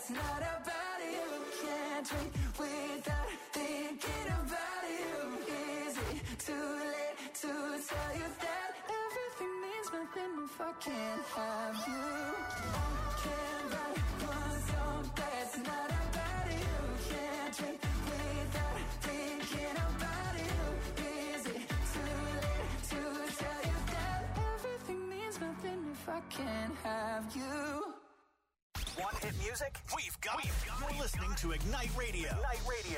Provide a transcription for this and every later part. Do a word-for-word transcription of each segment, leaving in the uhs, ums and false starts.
that's not about you. Can't drink without thinking about you. Is it too late to tell you that everything means nothing if I can't have you? I can't write one song that's not about you. Can't drink without thinking about you. Is it too late to tell you that everything means nothing if I can't have you? Want hit music? We've got it. You're listening to Ignite Radio. Ignite Radio.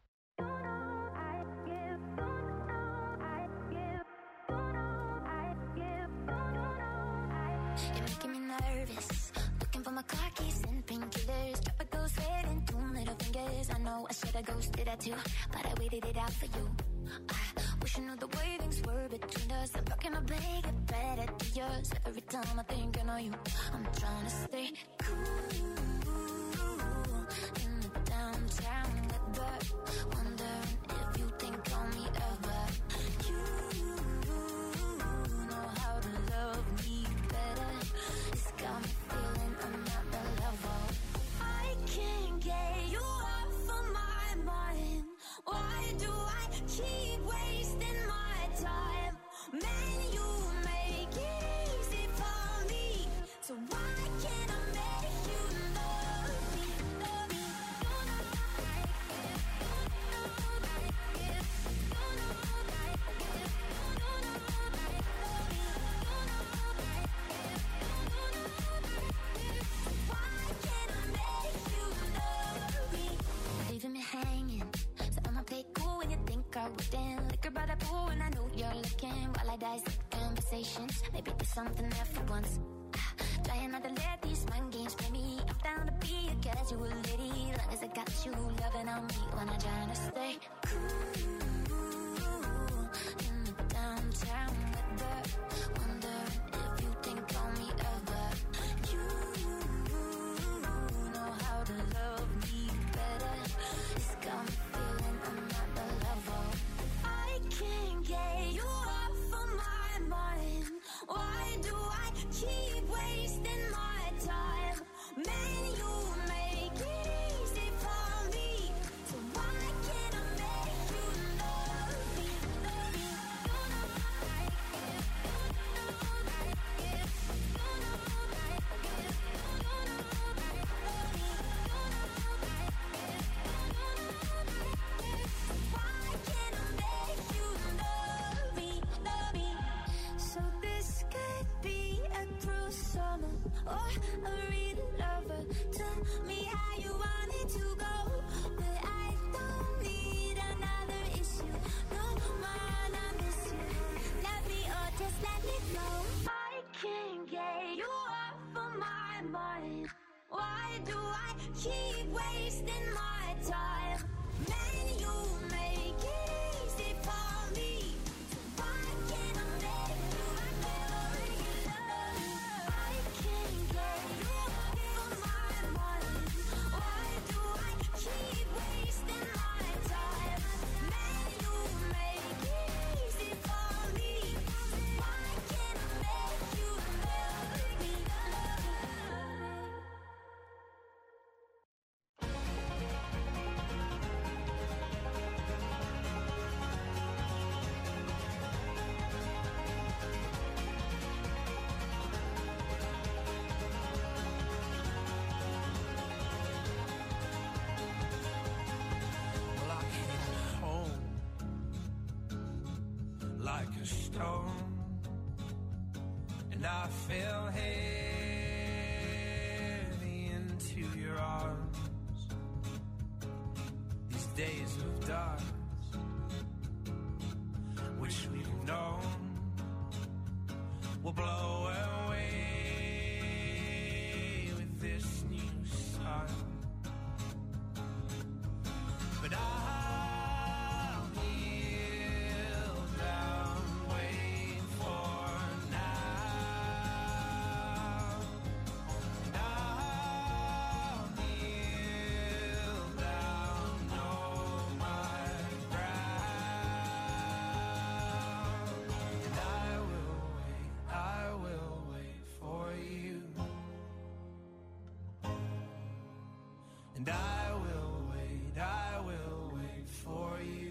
You're making me nervous. Looking for my car keys and painkillers. Drop a ghost head and two middle fingers. I know I should have ghosted that too, but I waited it out for you. I wish I knew the way things were between us. I'm talking to beg it better to yours. Every time I think I know you, I'm trying to stay cool in the downtown weather. Wondering if you think on me ever. You know how to love me better. It's got me feeling I'm not the level. I can't get you off of my mind. Why do I keep wasting my time? Man, you make it easy for me. So why can't I make you love me? Love me. You know like it. You know like it. You know like it. You know like love me. You know like it. You know like it. Why can't I make you love me? Leaving me hanging. So I'ma play cool when you think I wouldn't. Liquor by the pool and I know you're looking. While I dissect conversations, maybe there's something there for once. Ah, trying not to let these mind games play me. I'm down to be a casual lady, long as I got you loving on me when I'm trying to stay cool in the downtown weather. Wondering if you think on me ever. You know how to love me better. It's got me feeling I'm not the level. I can't get you off of my mind. Why do I keep wasting my time? Man, you make it easy for me. So why can't I make you love me? Love me. You know like it. You know like it. You know like it. You know like love me. You know like it. You know like it. Why can't I make you love me? Love me. So this could be a cruel summer or a real lover. Tell me how you want it to go, but I don't need another issue. No man, I miss you. Love me or just let me go. I can't get you off of my mind. Why do I keep wasting my time? Man, you make it easy for me. So why can't I make you love me? I can't get you off of my mind. Why do I keep wasting my time? Man, you make it easy for me. So why can't I make you love me? Love me. Well, I came home like a stone, and I fell heavy into your arms. These days of dark, which we've known, will blow away with this new sun. But I'll kneel down, wait for now. And I'll kneel down, know my ground. And I will wait, I will wait. And I will wait, I will wait for you.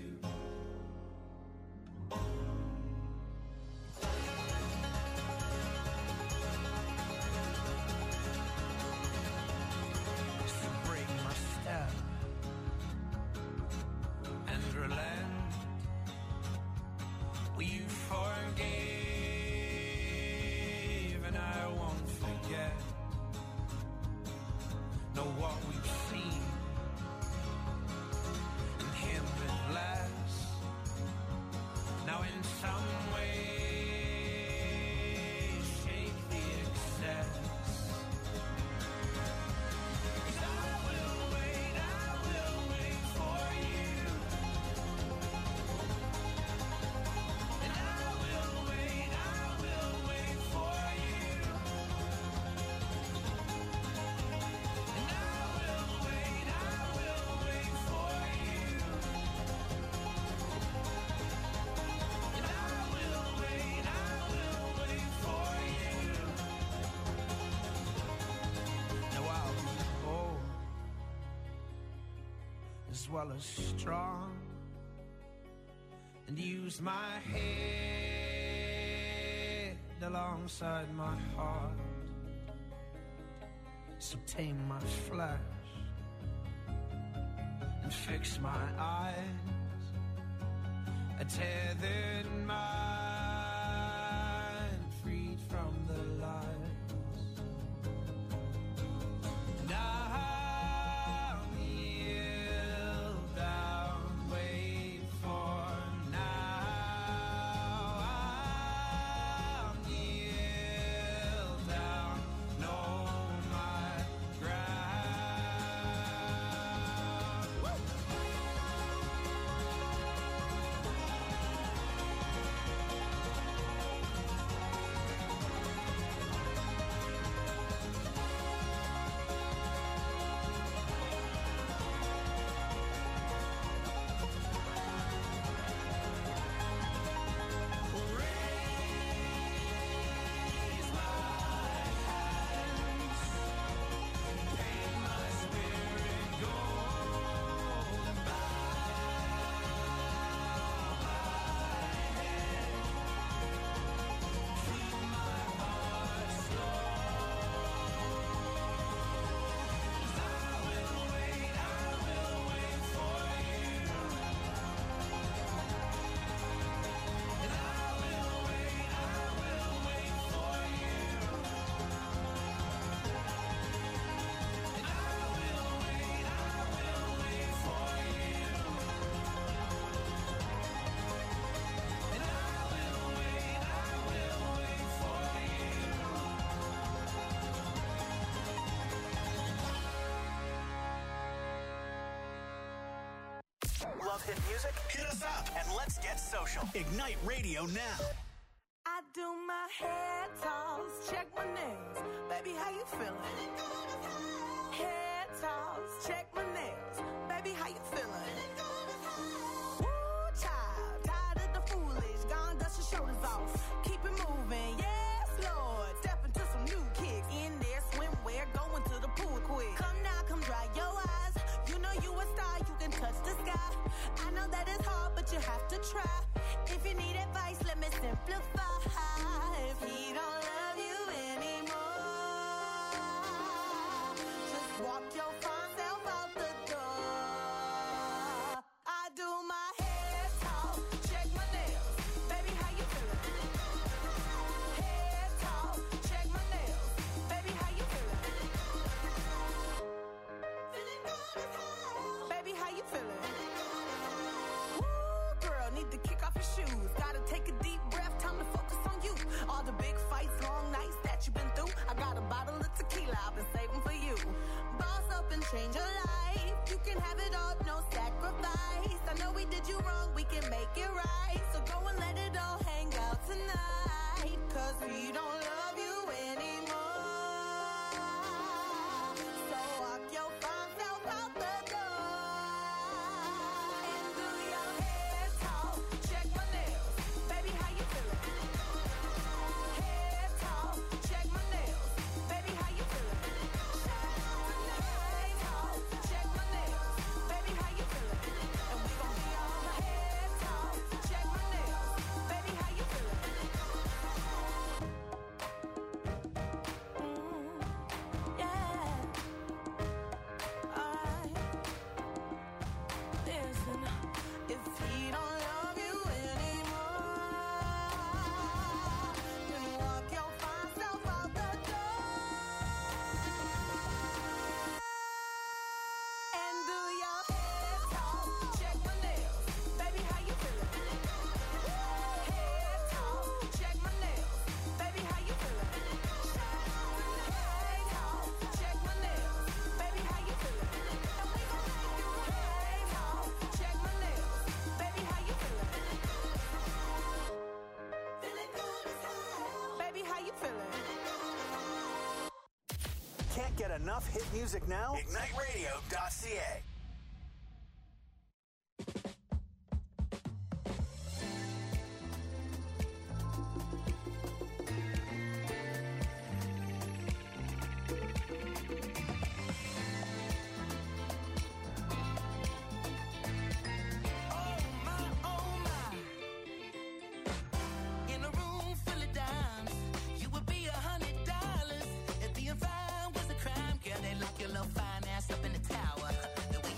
So break my step and relent. We forgave and I won't forget. Know what we've seen and him with less. Now in some way shake the excess. 'Cause I will wait, I will wait for you. And I will wait, I will wait for you. And I will wait, I will wait for you. And I will wait, I will wait for you. Now I'll be bold as well as strong and use my head alongside my heart. So tame my flesh and fix my eyes, a tethered mind freed from the lies. And I'll kneel down, wait for now. I'll kneel down, know my ground. Raise my hands, paint my spirit gold, and bow my head, feel my heart slow. 'Cause I will wait, I will wait for you. And I will wait, I will wait for you. And I will wait, I will wait for you. And I will wait, I will wait for you. Love hit music? Hit us up and let's get social. Ignite Radio now. I do my hair toss, check my nails. Baby, how you feeling? Hair toss, check my nails. Baby, how you feeling? Woo, child, tired of the foolish. Gone, dust your shoulders off. Keep it moving, yes, Lord. Step into some new kicks. In there, swimwear, going to the pool quick. Come now, come dry your eyes. You know you a star, you can touch the sky. I know that it's hard, but you have to try. If you need advice, let me simplify. If he don't love you anymore, just walk your fine self out the door. I do my hair talk, check my nails. Baby, how you feeling? Hair talk, check my nails. Baby, how you feeling? Feeling good as hell. Baby, how you feeling? Woo, girl, need to kick off your shoes. Gotta take a deep breath, time to focus on you. All the big fights, long nights that you've been through. I got a bottle of tequila I've been saving for you. Boss up and change your life. You can have it all, no sacrifice. I know we did you wrong, we can make it right. So go and let it all hang out tonight. Cause we don't love you anymore. So walk your fine self out the door. And do your hair talk, check my nails. Baby, how you feeling? Hair talk, check my nails. Baby, how you feeling? Hair talk, check Can't get enough hit music now? ignite radio dot c a. Fine ass up in the tower. The way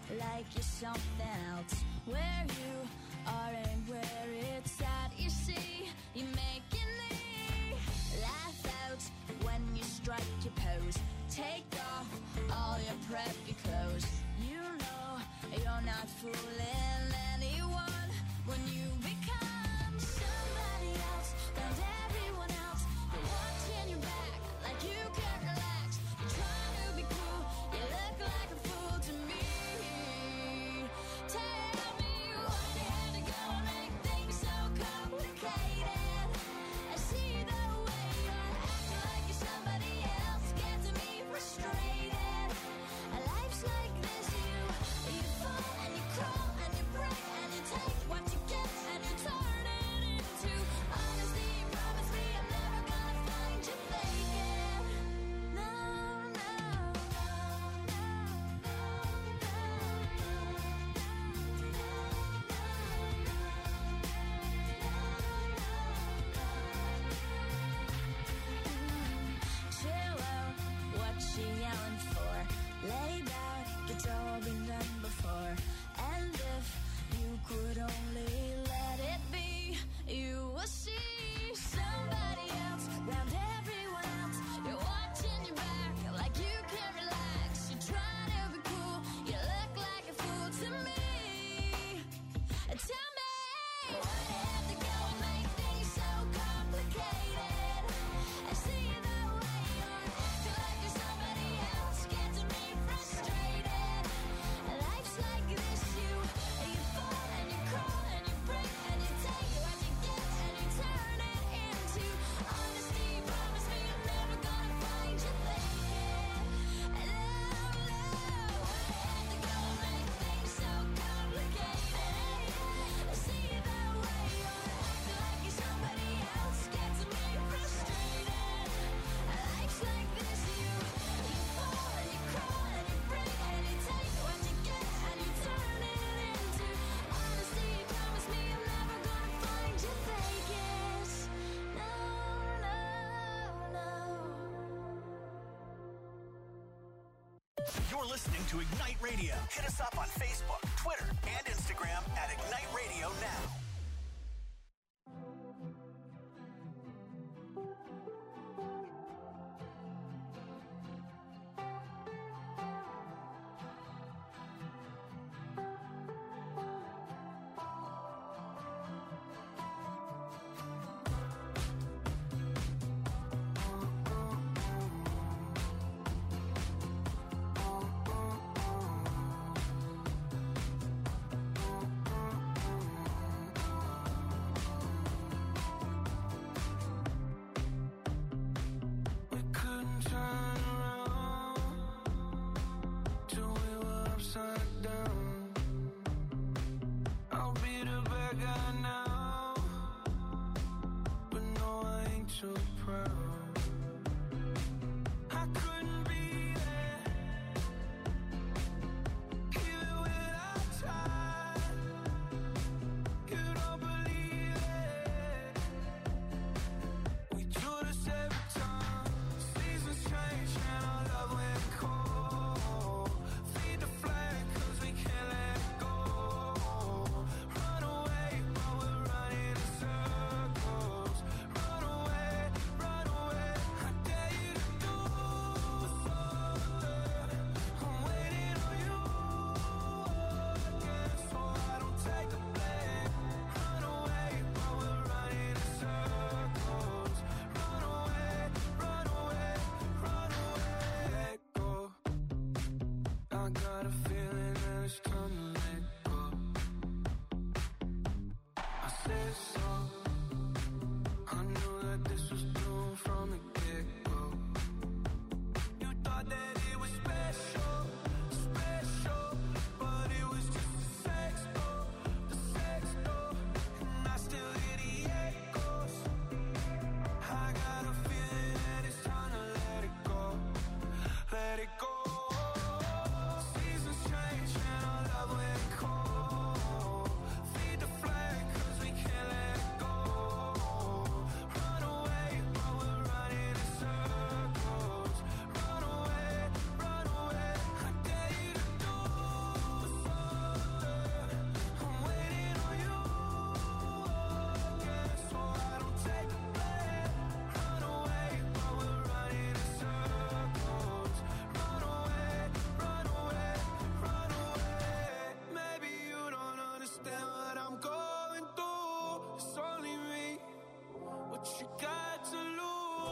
like you're something else. Where you are and where it's at, you see, you're making me laugh out when you strike your pose. Take off all your preppy clothes. You know you're not fooling anyone when you become somebody else. And everyone else, you're watching your back like you can't relax. You're trying to be cool, you look like a fool to me. Tell me why you had to go and make things so complicated. I see the way you're acting like you're somebody else, getting me frustrated. A life's like this, you you fall and you crawl and you break and you take what you get and you turn it into honesty. Promise me I'm never gonna find you faking. No, no, no, no, chill out, what you yelling for? Lay back, it's all been done before. And if you could only let it be, you will see somebody else round everyone else. You're watching your back like you can't relax. You're trying to be cool, you look like a fool to me. Tell me why you have to go and make things so complicated. I see the way you're acting like you're somebody else, getting me frustrated. Life's like this, you you fall and you crawl and you break and you take what you get and you turn it into honesty. Promise me I'm never gonna find you faking. No, no, why you have to go and make things so complicated? I see the way you're acting like you're somebody else, getting me frustrated. Life's like this, you you fall and you crawl and you break and you take what you get and you turn it into honesty. Promise me I'm never gonna find you faking. No, no, no. You're listening to Ignite Radio. Hit us up on Facebook, Twitter, and Instagram at Ignite Radio Now.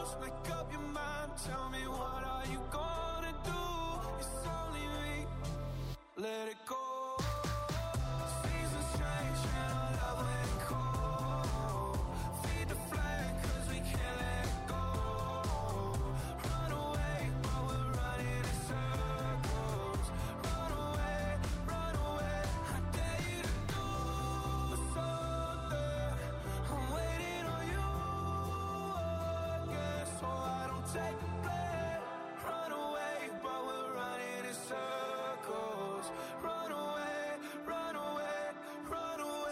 close, make up your mind. Tell me, what are you gonna do? It's only me. Let it go. Seasons change and our love let it go. Feed the flame cause we can't let it go. Run away while we're running in circles. Run away, run away. I dare you to do something. I'm waiting on you again, so I don't take the blame. Run away while we're running in circles. Run away, run away, run away.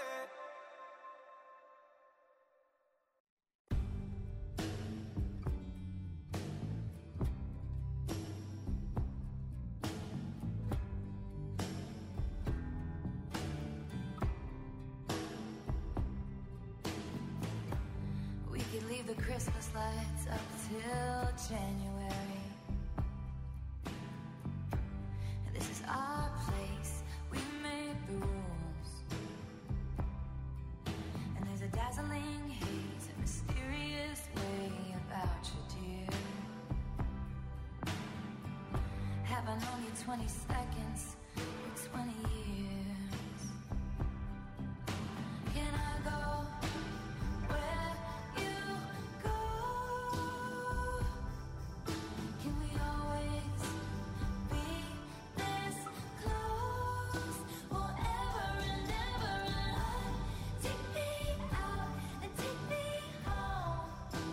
We could leave the Christmas lights up till January. This is our place, we make the rules. And there's a dazzling haze, a mysterious way about you, dear. Have I known you twenty seconds or twenty years? Can I go where you go? Can we always be this close? Forever and ever and on. Take me out and take me home.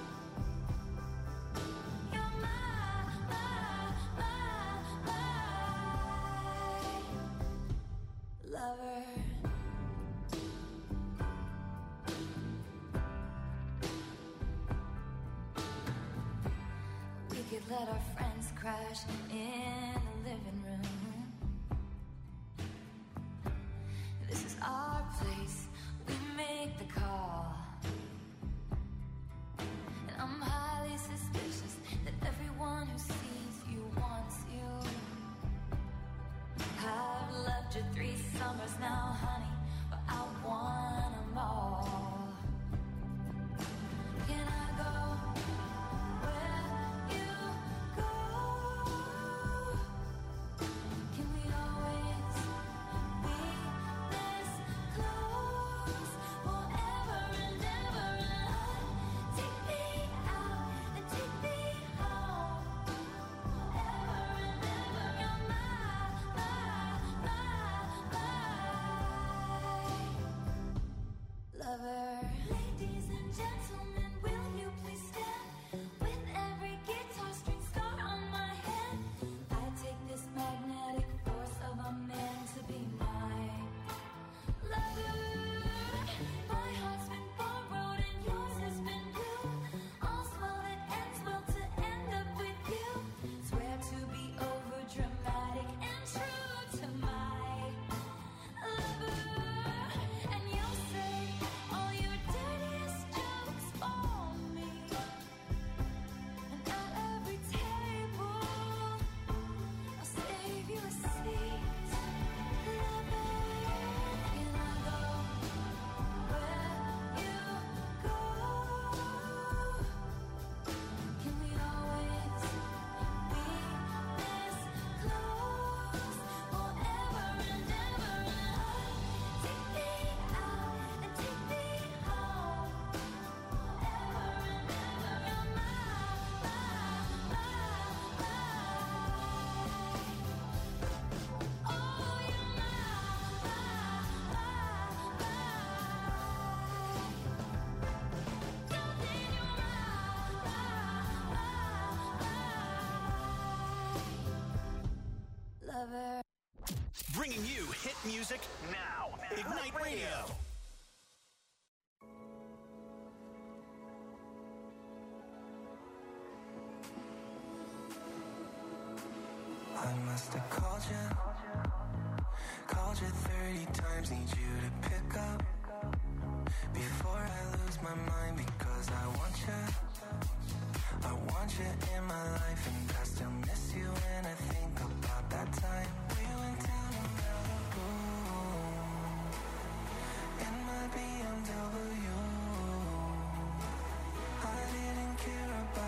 You're my, my, my, my lover. We could let our friends crash in the living room. This is our place, we make the call. And I'm highly suspicious that everyone who sees you wants you. I've loved you three summers now, honey, but I want them all. Can I go where you go? Can we always be this close? Forever and ever and on. Take me out and take me home. Forever and ever. You're my, my, my lover. Ladies and gentlemen, will you please stand? With every guitar string scar on my head, I take this magnetic force of a man to be my lover. My heart's been borrowed and yours has been blue. All's well that ends well to end up with you. Swear to be over dramatic and true to my lover. And you'll say all your dirtiest jokes for me. And at every table, I'll save you a seat. Lover, can I go where you go? Can we always be this close? Forever and ever and on. Take me out and take me home. Forever and ever. You're my, my, my, my. Oh, you're my, my, my, my. Darling, you're my, my, my, my. Lover. Bringing you hit music now. Ignite Radio. I must have called you, called you thirty times, need you to pick up before I lose my mind, because I want you, I want you in my life, and I still miss you when I think about that time we went down to Malibu in my B M W. I didn't care about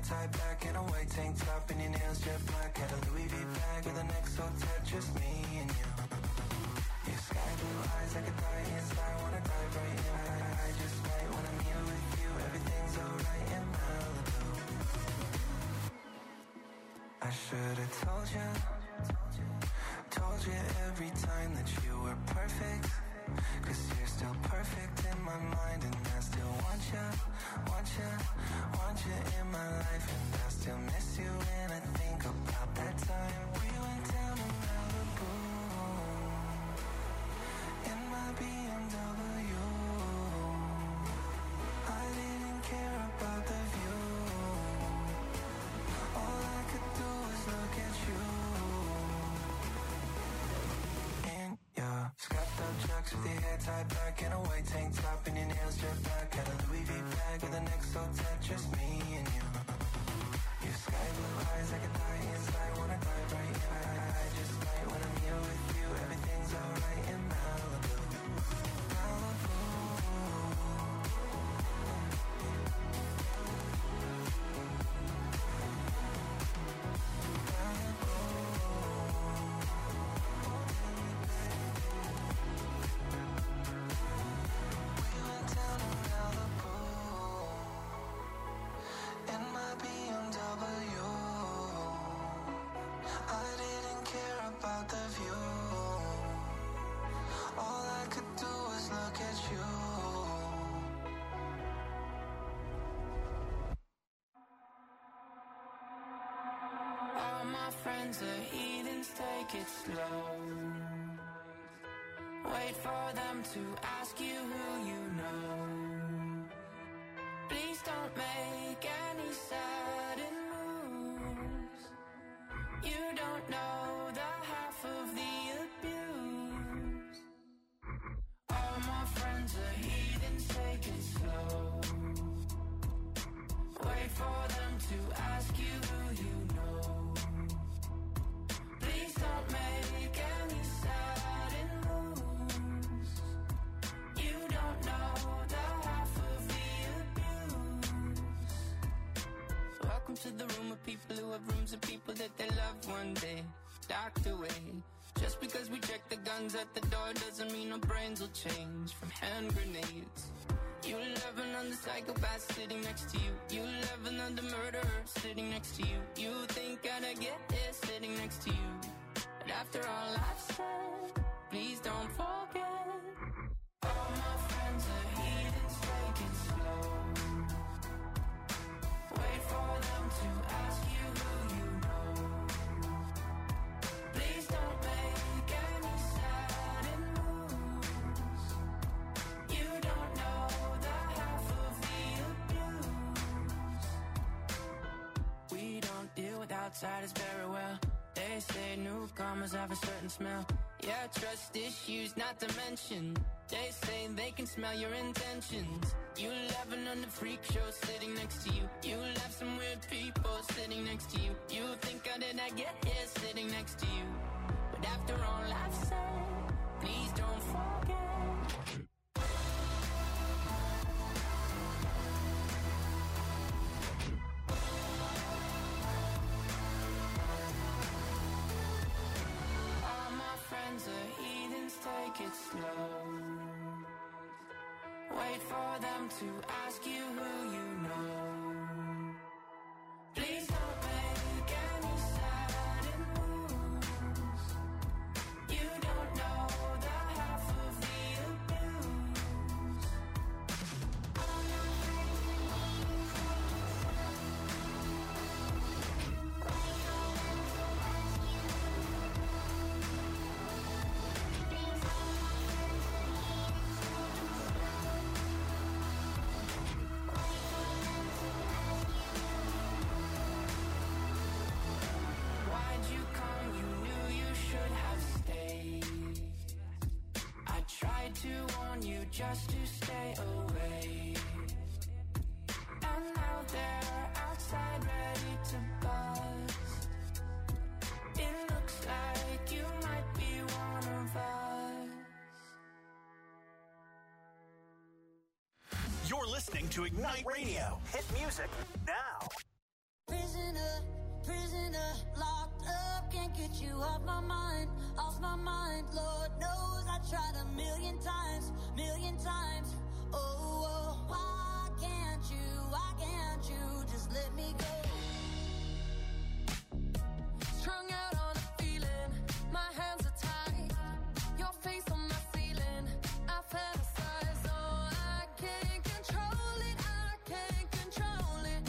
tied back in a white tank top and your nails jet black. Had a Louis V bag with an X O tat, just me and you. Your sky blue eyes, I could die inside, wanna dive right in. I, I just might when I'm here with you, everything's alright in Malibu. I should've told you, told you every time that you were perfect. Cause you're still perfect in my mind, and I still want you, want you, want you in my life. And I still miss you when I think about that time we went down to Malibu in my B M W. I didn't care about the view, all I could do was look at you. In your scuffed up chucks with your hair tied back in a white tank top and your nails jet black. Had a Louis V bag with an X O tat, just me and you. Your sky blue eyes, I could die inside, wanna dive right in. I, I just might when I'm here with you, everything's alright in Malibu. Malibu. Friends are heathens, take it slow. Wait for them to ask you who you know. Please don't make any sudden moves. You don't know the half of the abuse. All my friends are heathens, take it slow. Wait for them to ask you who you know. Don't make any sudden moves. You don't know the half of the abuse. Welcome to the room of people who have rooms of people that they love one day docked away. Just because we check the guns at the door doesn't mean our brains will change from hand grenades. You love another psychopath sitting next to you. You love another murderer sitting next to you. You think I'd get here sitting next to you. But after all I've said, please don't forget. All my friends are heathens, take it slow. Wait for them to ask you who you know. Please don't make any sudden moves. You don't know the half of the abuse. We don't deal with outsiders very well. They say newcomers have a certain smell. Yeah, trust issues not to mention. They say they can smell your intentions. You laughing on the freak show sitting next to you. You laugh some weird people sitting next to you. You think how did I get here sitting next to you? But after all I've said, please don't forget. Take it slow. Wait for them to ask you who you know. Please don't make any sudden moves. You don't know the half of the abuse. To warn you just to stay away. And now they're outside ready to bust. It looks like you might be one of us. You're listening to Ignite Radio. Hit music now. Prisoner, prisoner, locked up, can't get you off my mind, off my mind. Lord knows I tried a million times, million times. Oh, oh, why can't you, why can't you just let me go? Strung out on a feeling, my hands are tied, your face on my ceiling, I fantasize, oh, I can't control it, I can't control it.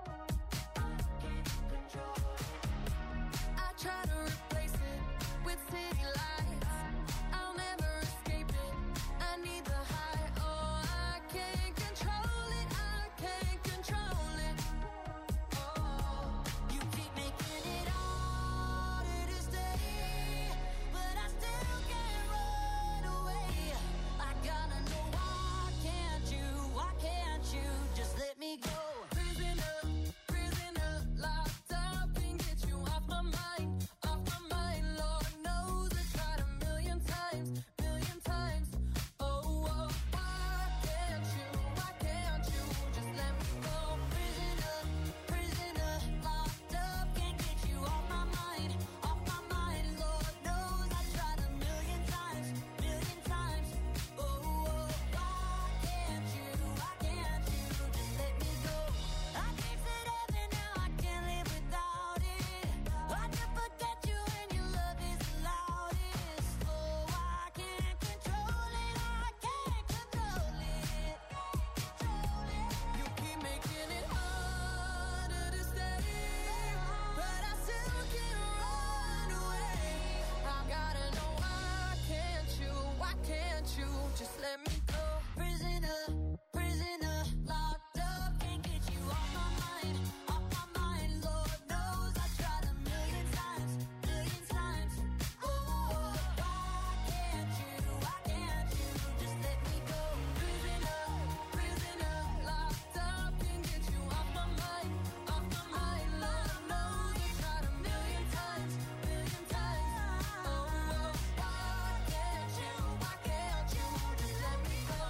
I try to replace it with city lights, I'll never escape it, I need the high, oh, I can't control it, I can't control it. Oh, you keep making it harder to stay, but I still can't run away. I gotta know, why can't you, why can't you just let me go? Prisoner, prisoner, locked up, can't get you off my mind, off my mind. Lord knows I tried a million times, million times. Oh, oh, why can't you, why can't you just let me go? Prisoner, prisoner, locked up, can't get you off my mind, off my mind. Lord knows I tried a million times, million times. Oh, oh, why can't you, why can't you just let me go? I tasted heaven, now I can't live without it. I can forget you when your love is the loudest. Oh, I can't control it, I can't control it. You keep making it harder to stay, but I still can't run away. I gotta know, why can't you, why can't you just let me go? Prisoner, prisoner, locked up, can't get you off my mind, off my mind. Lord knows I tried a million times, million times. Oh, oh, why can't you, why can't you just let me go? Prisoner, prisoner, locked up, can't get you off my mind, off my mind. Lord knows I tried a million times, million times. Oh, oh, why can't you, why can't you just let me go?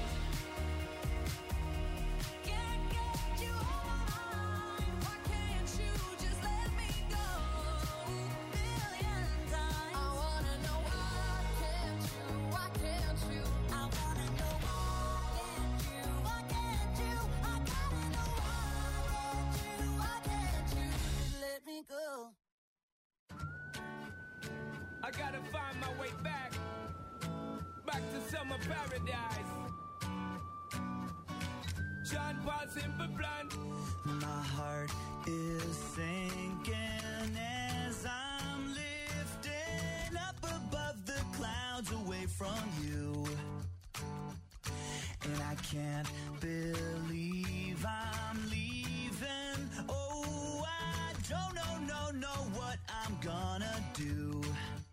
Can't get you off my mind, why can't you just let me go? Million times. I wanna know, why can't you, why can't you? I wanna know, why can't you, why can't you? I gotta know, why can't you, why can't you just let me go? I gotta find my way back, back to summer paradise. John Paul Simple Plan. My heart is sinking as I'm lifting up above the clouds away from you. And I can't believe I'm leaving. Oh, I don't know, no, know what I'm gonna do.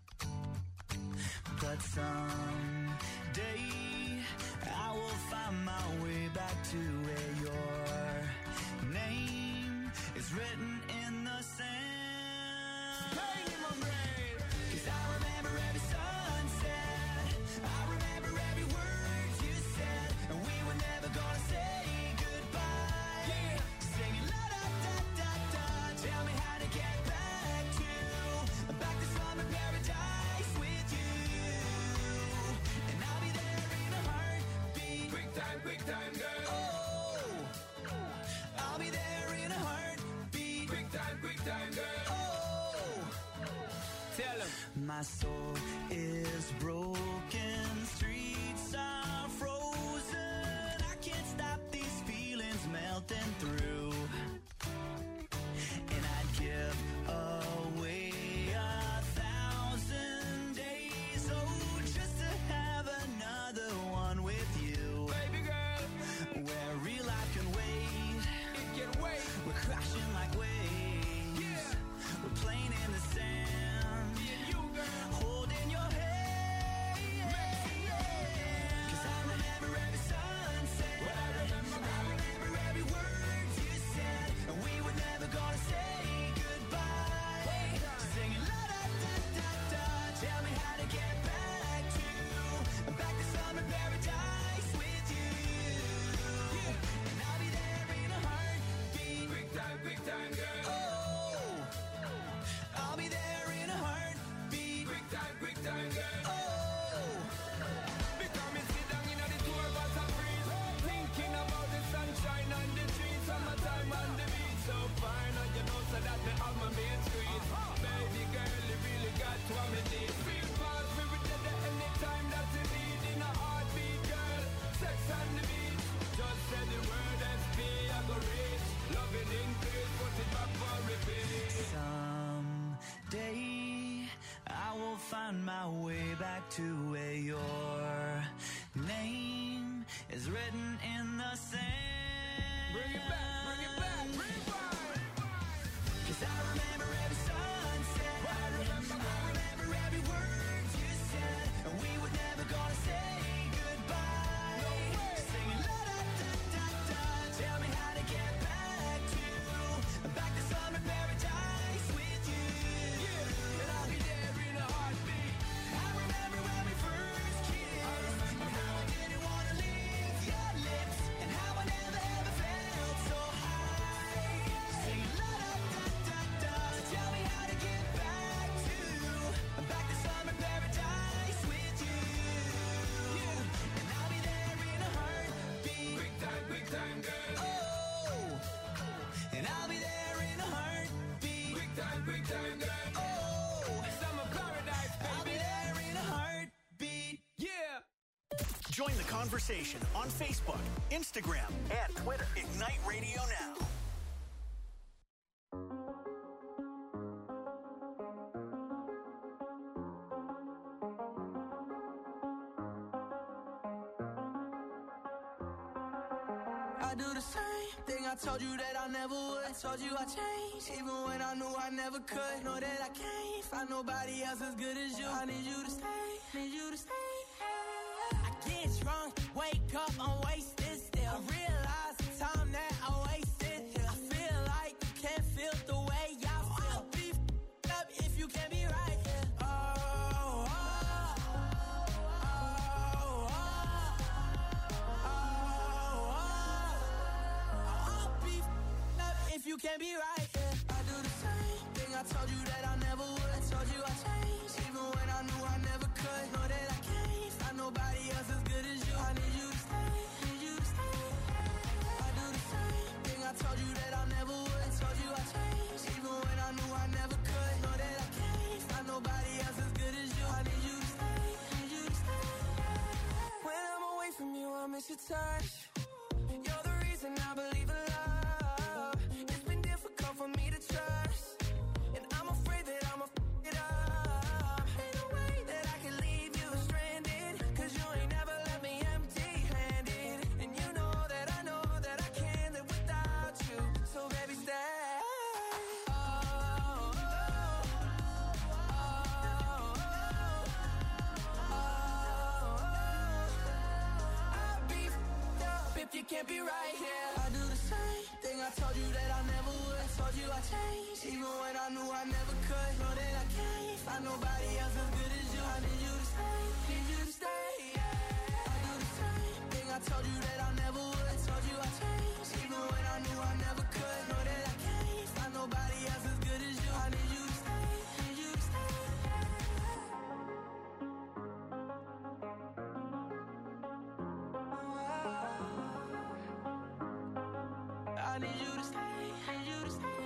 But someday I will find my way back to where your name is written in the sand. Pain in my brain. 'Cause I remember every sunset, I remember every word you said, and we were never gonna say goodbye. Yeah. Singing la da da da da, tell me how to get back to, back to summer paradise with you. And I'll be there in a heartbeat. Quick time, quick time, girl. Oh, I'll be there in a heartbeat. Quick time, quick time, girl. Oh, Tell him. my soul is broken, streets are frozen. I can't stop these feelings melting through. And I'd give away a thousand days, oh, just to have another one with you. Baby girl, Where real life can wait, it can wait. we're crashing like waves. Yeah. We're playing in the sand, Me and you, girl. holding your hand. Cause I remember every sunset, What I remember, I remember every word you said, and we were never gonna say goodbye. Singing la da da da da, tell me how to get back to, back to summer paradise with you. And I'll be there in a heartbeat. Quick time, quick time, girl. me have my main squeeze. Baby girl, you really got what me need. Feel fast, we will do that anytime that you need. In a heartbeat, girl, sex on the beat. Just say the word S P, I go reach. Loving increase, put it back for repeat. Someday I will find my way back to where your name is written in the sand. Bring it back, bring it back, rewind. 'Cause I remember every sunset. I remember, I remember every word you said. And we were never gonna say goodbye. No way. Singing la da da da da. Tell me how to get back to back to summer paradise with you. Yeah, and I'll be there in a heartbeat. I remember when we first kissed, and how I didn't wanna leave your lips, and how I never ever felt so high. Singing la da da da da. Tell me how to get back to back to summer paradise with you. And I'll be there in a heartbeat. Big time, big time, girl. Oh, and I'll be there in a heartbeat. Big time, big time, girl. Oh, Summer paradise, I'll be baby. there in a heartbeat. Yeah. Join the conversation on Facebook, Instagram, and Twitter. Ignite Radio Now. I do the same thing I told you that I never would. I told you I changed, even when I knew I never could. Know that I can't find nobody else as good as you. I need you to stay, need you to stay. I get drunk, wake up, I'm wasted still. I realize the time that I wasted here. I feel like you can't feel the way I feel. I'll be f***ed up if you can't be right here. Oh, oh, oh, oh, oh, oh. I'll be f***ed up if you can't be right here. I do the same thing I told you that I never would. I told you I changed, even when I knew I never could. Know that I can't find nobody else as good as you. I need you to stay, need you to stay. I do the same thing I told you that I never would. I told you I changed, even when I knew I never could. Know that I can't find nobody else as good as you. I need you to stay, need you to stay. When I'm away from you, I miss your touch. You're the reason I believe in love. It's been difficult for me to trust, and I'm afraid that I'ma f*** it up. Ain't no way that I can leave you stranded, 'cause you ain't never left me empty-handed. And you know that I know that I can't live without you. So baby, stay. Oh, oh, oh, oh, oh. I'll be f***ed up if you can't be right here. I do the same thing I told you that I never would. I told you I changed, even when I knew I never could. Know that I can't find nobody else as good as you. I need you to stay, need you to stay. Yeah. I do the same thing I told you that I never would. I told you I changed, even when I knew I never could. Know that I can't find nobody else as good as you. I need you to stay, need you to stay. I need you to stay, need you to stay.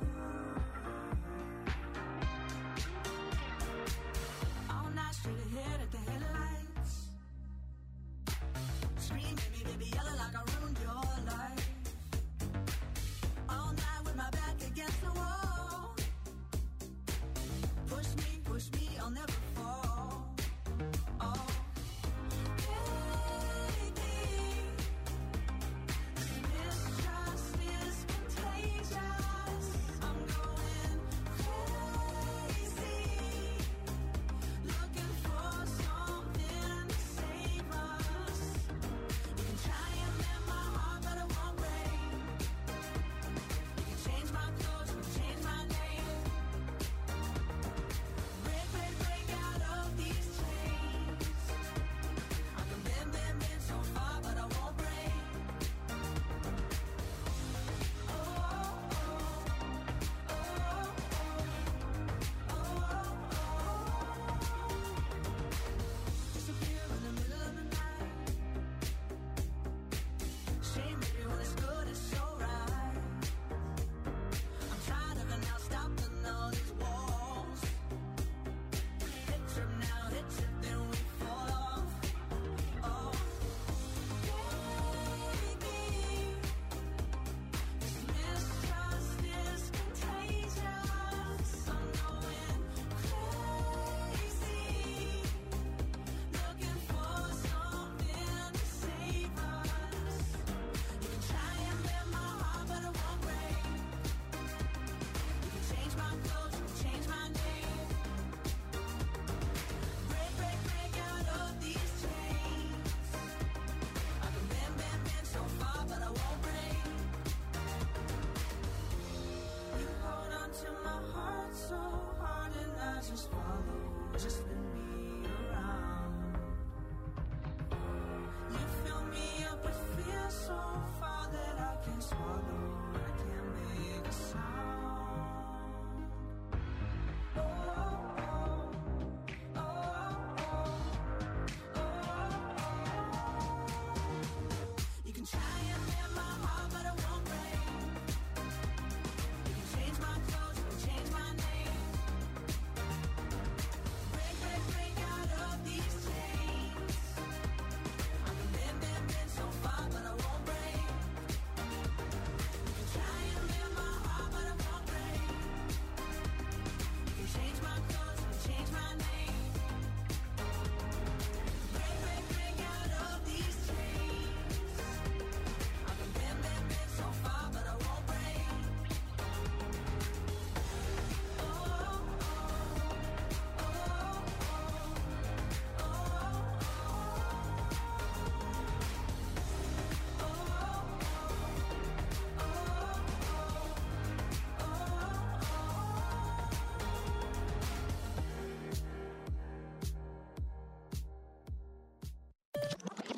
All night straight ahead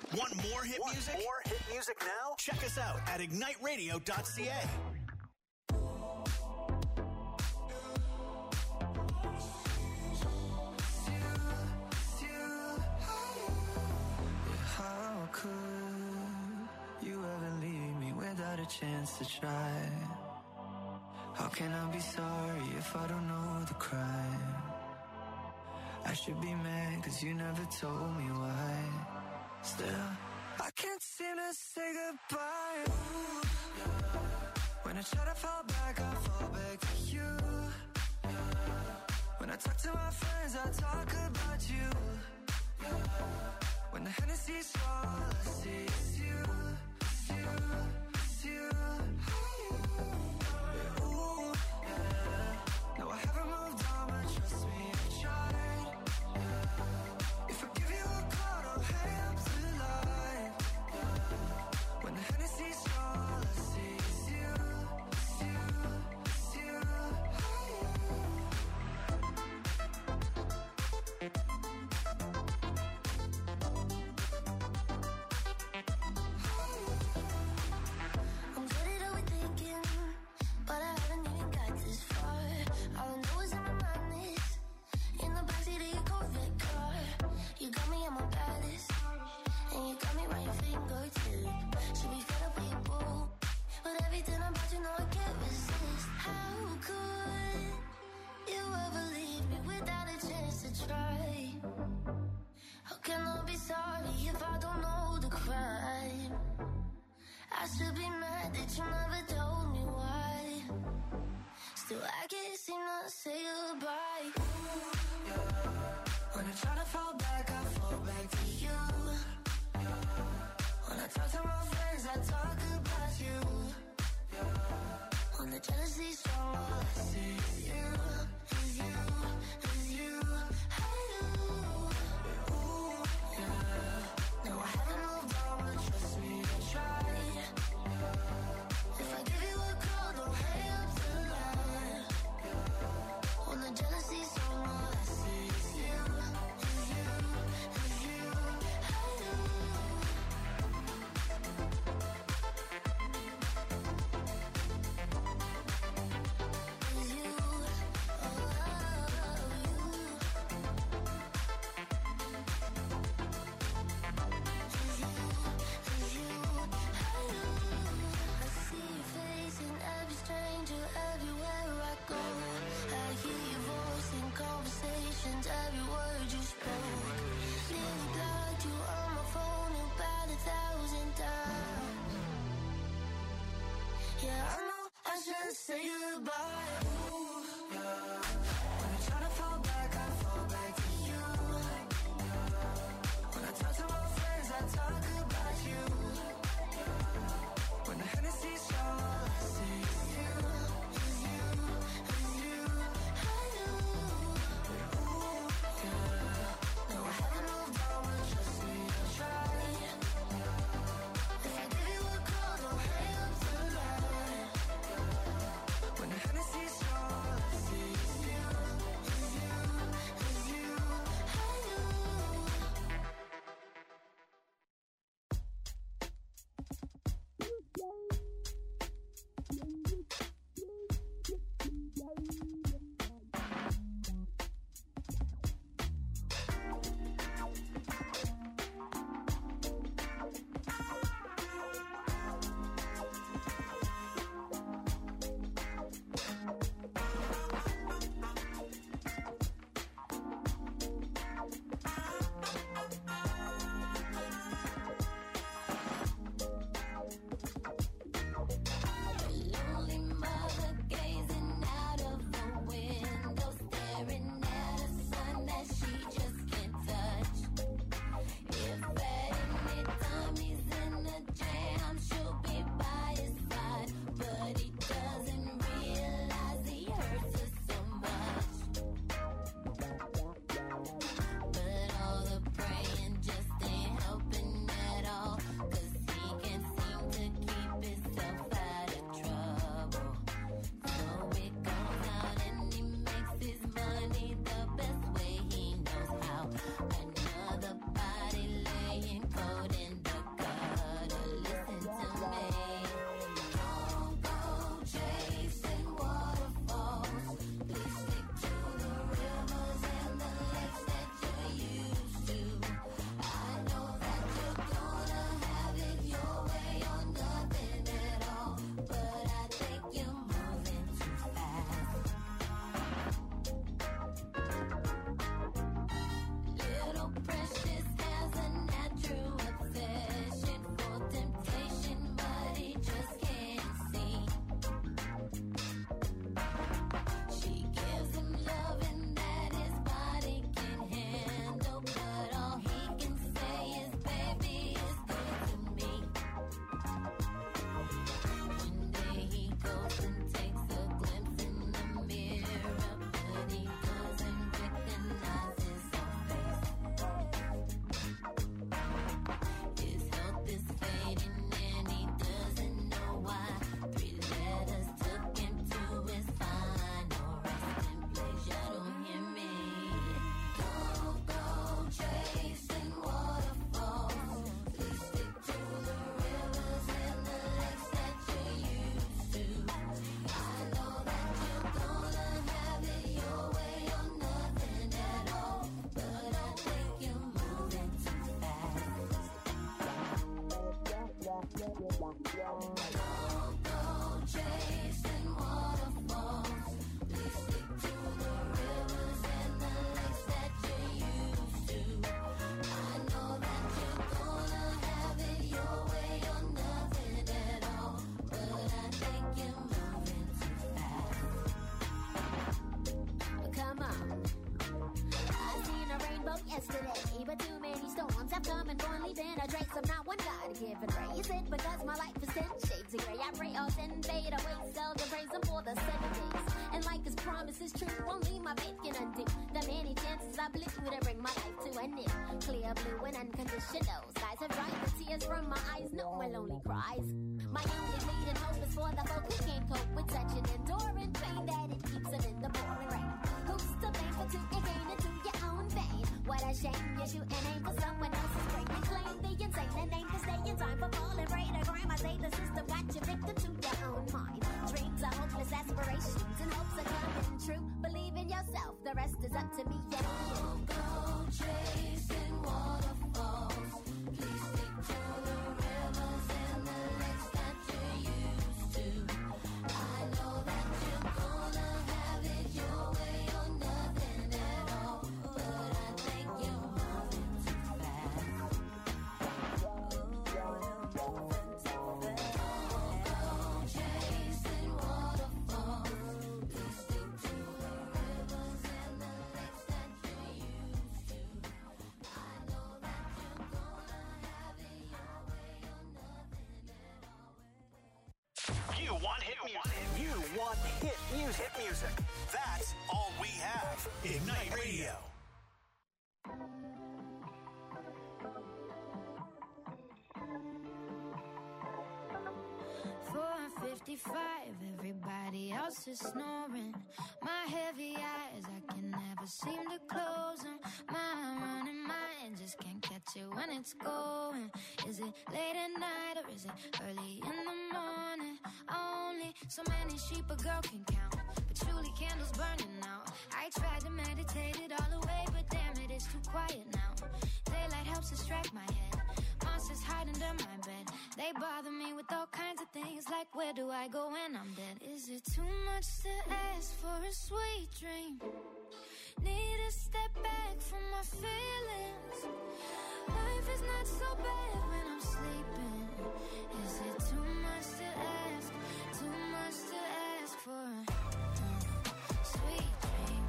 Want more hit Want music? more hit music now? Check us out at ignite radio dot c a. How could you ever leave me without a chance to try? How can I be sorry if I don't know the crime? I should be mad cause you never told me why. Still, I can't seem to say goodbye. Ooh, yeah. When I try to fall back, I fall back to you. Yeah. When I talk to my friends, I talk about you. Yeah. When the Hennessy's all I see is you, it's you, it's you. Yeah, ooh, yeah. No, I haven't moved on, but trust me, I tried. Yeah. If I give you a call, don't hang up the line. Yeah. When the Hennessy's all I see is you, it's you, it's you. I'm good at overthinking, but I haven't even got this far. All I know is in my mind is in the backseat of your Corvette car. You got me at my baddest, and you got me right your fingertip. Should be fed up with your boo, but everything about you know I can't resist. How could you ever leave me without a chance to try? How can I be sorry if I don't know the crime? I should be mad that you never told me why. Still, I can't seem to say goodbye. Ooh, yeah. When I try to fall back, I fall back to you. Yeah. When I talk to my friends, I talk about you. Yeah. When the jealousy's strong, all I see is you, is you, is you. Hey, ooh, ooh, yeah. No, I haven't moved on, but trust me, I tried. If I give you a call, don't hang up the line. When the jealousy's strong, all I see is you, is you, is you. been a trace of not one God-given race. It because my life is ten shades of gray. I pray all sin fade away, seldom praise him for the seven days. And like his promise is true, only my faith can undo the many chances I blew to bring my life to an end. Clear blue and unconditional skies have dried the tears from my eyes. No one lonely cries. My only bleeding hope is for the folk who can't cope with such an enduring pain that it keeps them in the pouring rain. Who's to blame for to gain into your own vein? What a shame you shoot an aim for someone else's brain. You claim the insane and aim to stay in time for falling prey to crime. I say the system got you victim to your own mind. Dreams are hopeless aspirations and hopes are coming true. Believe in yourself, the rest is up to me. Yeah. Don't go chasing waterfalls. Please stick to the rivers and the lakes that you're used to. I know that you're gonna have it your way or nothing at all, but I think you're moving too fast. Oh, you're moving too fast. Don't go chasing waterfalls. Please stick to the rivers and the lakes that you're used to. I know that you're gonna have it your way or nothing at all. You want hit music. You want hit music. Hit music. That's all we have. Ignite Radio. four fifty-five, everybody else is snoring. My heavy eyes, I can never seem to close them. My running mind just can't catch it when it's going. Is it late at night or is it early in the morning? Only so many sheep a girl can count, patchouli candles burning out. I tried to meditate it all away, but damn it, it's too quiet now. Daylight helps distract my head. Monsters hide under my bed. They bother me with all kinds of things, like where do I go when I'm dead? Is it too much to ask for a sweet dream? Need to step back from my feelings. Life is not so bad when I'm sleeping. Is it too much to ask? Too much to ask for a uh, sweet dream?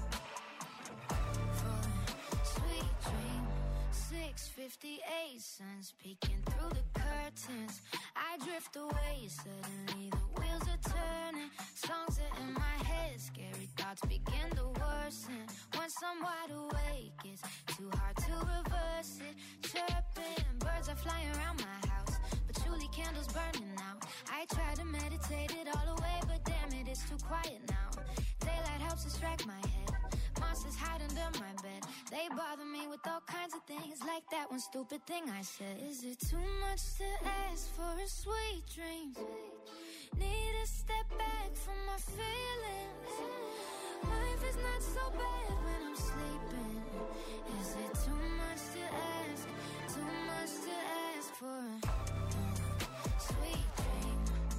For a sweet dream. six fifty-eight, sun's peeking through the curtains. I drift away, suddenly the wheels are turning. Songs are in my head, scary thoughts begin to worsen. Once I'm wide awake, it's too hard to reverse it. Chirping, birds are flying around my house, patchouli candles burning out. I try to meditate it all away, but damn it, it's too quiet now. Daylight helps distract my head. Monsters hide under my bed. They bother me with all kinds of things, like that one stupid thing I said. Is it too much to ask for a sweet dream? Need to step back from my feelings. Life is not so bad when I'm sleeping. Is it too much to ask? Too much to ask for a uh, sweet dream?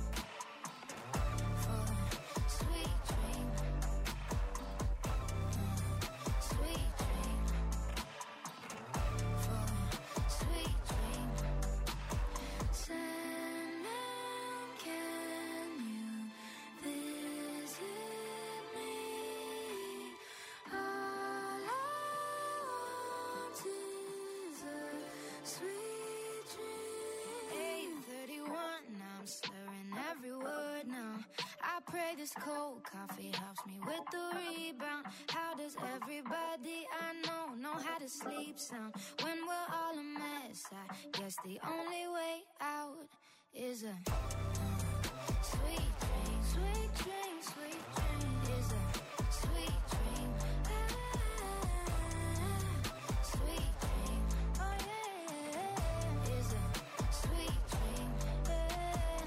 For a sweet dream. Sweet dream. For a sweet dream. Sandman, can you visit me? All I want is a sweet dream. eight thirty-one, now I'm slurring every word now. I pray this cold coffee helps me with the rebound. How does everybody I know know how to sleep sound? When we're all a mess, I guess the only way out is a uh, sweet dream. Sweet dream, sweet dream is a sweet dream. Ah, sweet dream, oh yeah, is a sweet dream. Yeah.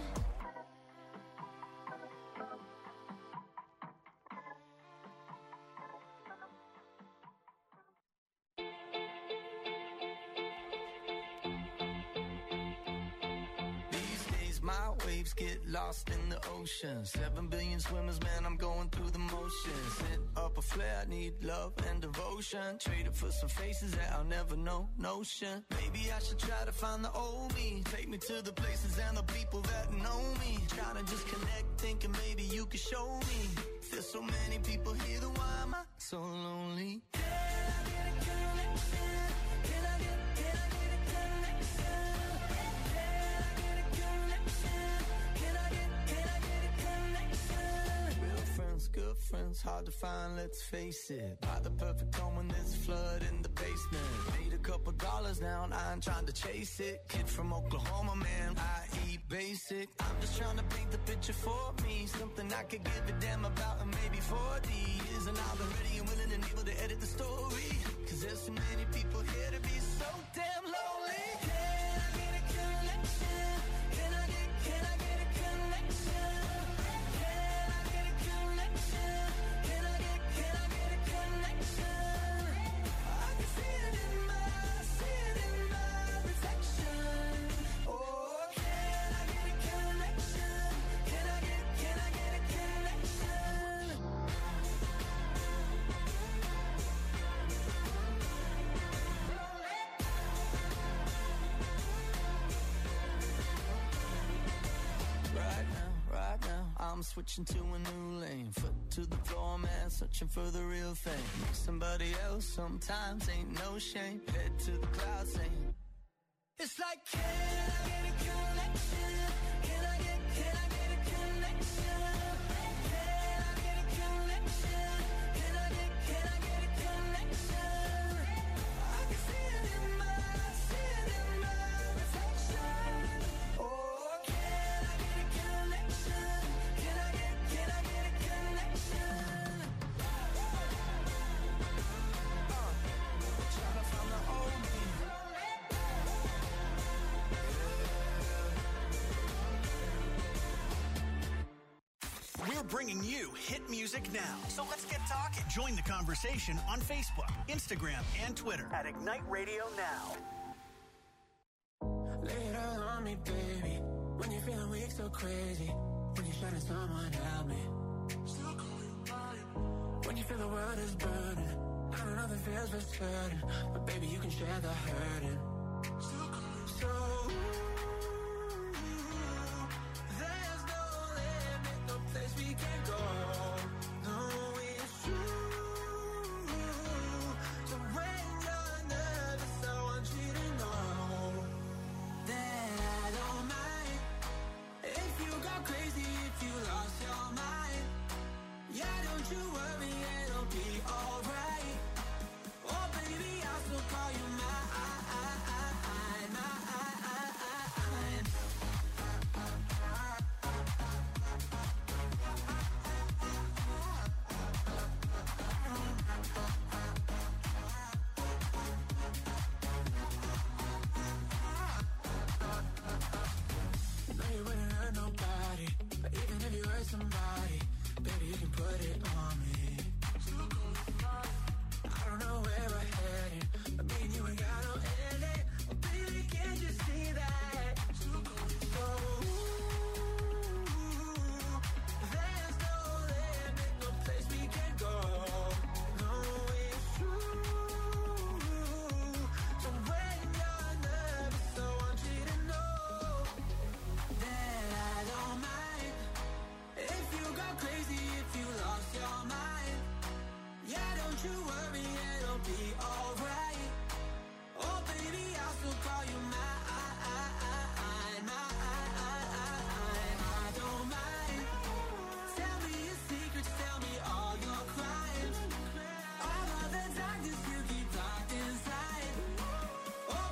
These days my waves get lost in the ocean. Seven billion swimmers, man, I'm going through the motions. Lit up a flare, I need love and devotion. Traded for some faces that I'll never know, notion. Maybe I should try to find the old me. Take me to the places and the people that know me. Trying to just connect, thinking maybe you could show me. There's so many people here, then why am I so lonely? Can I get a connection? Can I get, can I get a connection? one's hard to find, let's face it. Buy the perfect home when there's a flood in the basement. Need a couple dollars now, and I ain't trying to chase it. Kid from Oklahoma, man, I eat basic. I'm just trying to paint the picture for me. Something I could give a damn about in maybe forty years. And I'll be ready and willing and able to edit the story. Cause there's so many people here to be so damn lonely. Can I get a connection? Can I get, can I get a connection? Can I get a connection? Can I get, can I get a connection? I can see it in my, see it in my reflection. Oh, can I get a connection? Can I get, can I get a connection? Right now, right now, I'm switching to a new lane. Foot to the floor, man, searching for the real thing. Somebody else sometimes ain't no shame. Head to the clouds saying, it's like, can I get a connection? Can I get, can I get a connection? Can I get a connection? Can I get, can I get a connection? I can see it in my, see it in my reflection. Oh, can I get a connection? Can I get, can I get a connection? Uh, trying to find the old me. We're bringing you hit music now. So let's get talking. Join the conversation on Facebook, Instagram, and Twitter at Ignite Radio Now. Lay it all on me, baby. When you're feeling weak, so crazy. When you're shutting someone help me. When you feel the world is burning. I don't know if it feels for certain, but baby, you can share the hurting.